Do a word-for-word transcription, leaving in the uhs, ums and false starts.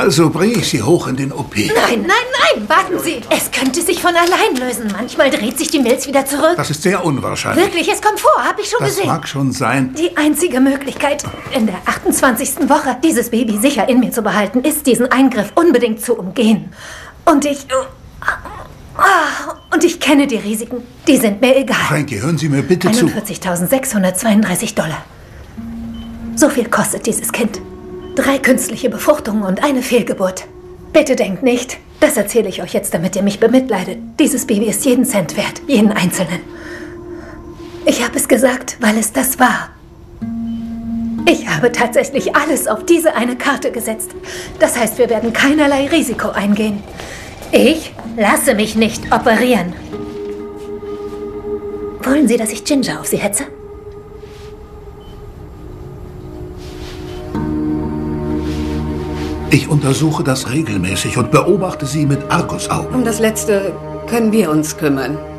Also bringe ich Sie hoch in den O P. Nein, nein, nein, warten Sie. Es könnte sich von allein lösen. Manchmal dreht sich die Milz wieder zurück. Das ist sehr unwahrscheinlich. Wirklich, es kommt vor, habe ich schon das gesehen. Das mag schon sein. Die einzige Möglichkeit, in der achtundzwanzigsten Woche dieses Baby sicher in mir zu behalten, ist, diesen Eingriff unbedingt zu umgehen. Und ich... Und ich kenne die Risiken. Die sind mir egal. Frankie, hören Sie mir bitte zu. einundvierzigtausendsechshundertzweiunddreißig Dollar. So viel kostet dieses Kind. Drei künstliche Befruchtungen und eine Fehlgeburt. Bitte denkt nicht, das erzähle ich euch jetzt, damit ihr mich bemitleidet. Dieses Baby ist jeden Cent wert, jeden einzelnen. Ich habe es gesagt, weil es das war. Ich habe tatsächlich alles auf diese eine Karte gesetzt. Das heißt, wir werden keinerlei Risiko eingehen. Ich lasse mich nicht operieren. Wollen Sie, dass ich Ginger auf Sie hetze? Ich untersuche das regelmäßig und beobachte Sie mit Argusaugen. Um das Letzte können wir uns kümmern.